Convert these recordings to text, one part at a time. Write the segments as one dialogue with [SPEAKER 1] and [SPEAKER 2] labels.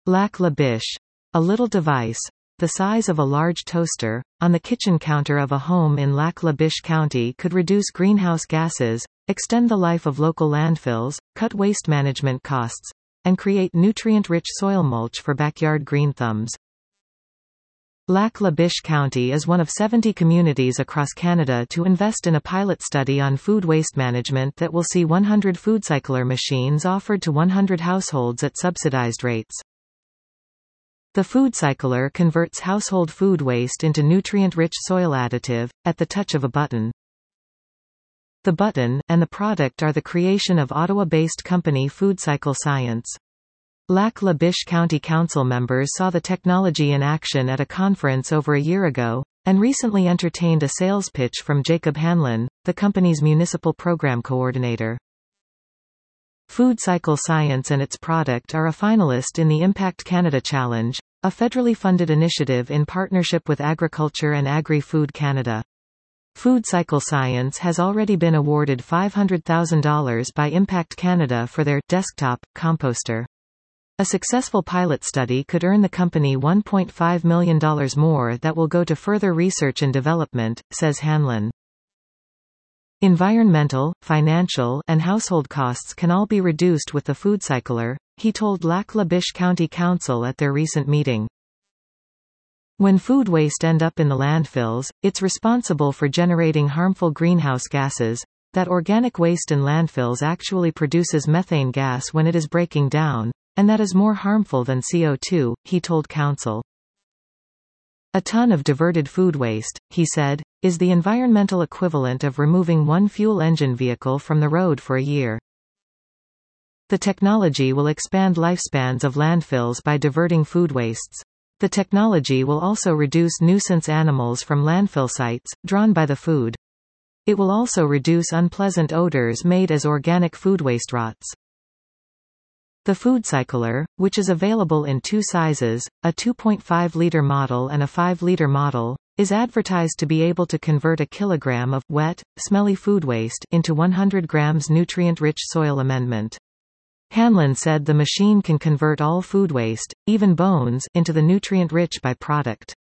[SPEAKER 1] Lac La Biche. A little device, the size of a large toaster, on the kitchen counter of a home in Lac La Biche County could reduce greenhouse gases, extend the life of local landfills, cut waste management costs, and create nutrient-rich soil mulch for backyard green thumbs. Lac La Biche County is one of 70 communities across Canada to invest in a pilot study on food waste management that will see 100 FoodCycler machines offered to 100 households at subsidized rates. The FoodCycler converts household food waste into nutrient-rich soil additive, at the touch of a button. The button, and the product are the creation of Ottawa-based company FoodCycle Science. Lac La Biche County Council members saw the technology in action at a conference over a year ago, and recently entertained a sales pitch from Jacob Hanlon, the company's municipal program coordinator. FoodCycle Science and its product are a finalist in the Impact Canada Challenge, a federally funded initiative in partnership with Agriculture and Agri-Food Canada. FoodCycle Science has already been awarded $500,000 by Impact Canada for their desktop composter. A successful pilot study could earn the company $1.5 million more that will go to further research and development, says Hanlon. Environmental, financial, and household costs can all be reduced with the FoodCycler, he told Lac La Biche County Council at their recent meeting. When food waste ends up in the landfills, it's responsible for generating harmful greenhouse gases. That organic waste in landfills actually produces methane gas when it is breaking down, and that is more harmful than CO2, he told Council. A ton of diverted food waste, he said, is the environmental equivalent of removing one fuel engine vehicle from the road for a year. The technology will expand lifespans of landfills by diverting food wastes. The technology will also reduce nuisance animals from landfill sites, drawn by the food. It will also reduce unpleasant odors made as organic food waste rots. The FoodCycler, which is available in two sizes, a 2.5-liter model and a 5-liter model, is advertised to be able to convert a kilogram of wet, smelly food waste into 100 grams nutrient-rich soil amendment. Hanlon said the machine can convert all food waste, even bones, into the nutrient-rich byproduct.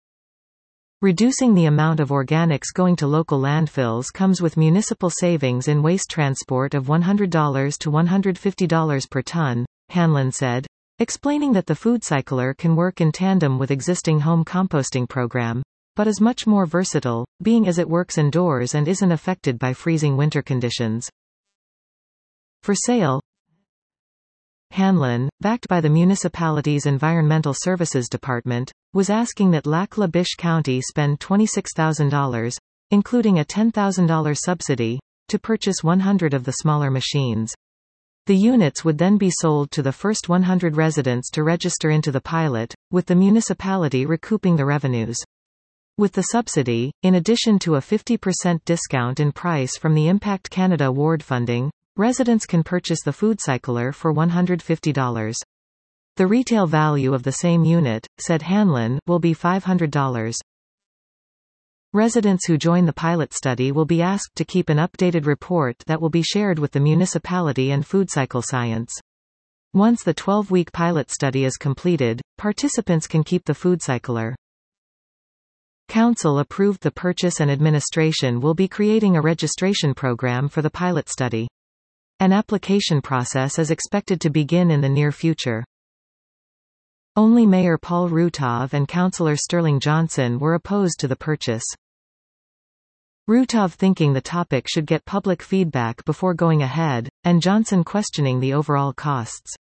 [SPEAKER 1] Reducing the amount of organics going to local landfills comes with municipal savings in waste transport of $100 to $150 per ton, Hanlon said, explaining that the FoodCycler can work in tandem with existing home composting program, but is much more versatile, being as it works indoors and isn't affected by freezing winter conditions. For sale, Hanlon, backed by the municipality's Environmental Services Department, was asking that Lac La Biche County spend $26,000, including a $10,000 subsidy, to purchase 100 of the smaller machines. The units would then be sold to the first 100 residents to register into the pilot, with the municipality recouping the revenues. With the subsidy, in addition to a 50% discount in price from the Impact Canada award funding, residents can purchase the FoodCycler for $150. The retail value of the same unit, said Hanlon, will be $500. Residents who join the pilot study will be asked to keep an updated report that will be shared with the municipality and FoodCycle Science. Once the 12-week pilot study is completed, participants can keep the FoodCycler. Council approved the purchase and administration will be creating a registration program for the pilot study. An application process is expected to begin in the near future. Only Mayor Paul Rutov and Councillor Sterling Johnson were opposed to the purchase. Rutov thinking the topic should get public feedback before going ahead, and Johnson questioning the overall costs.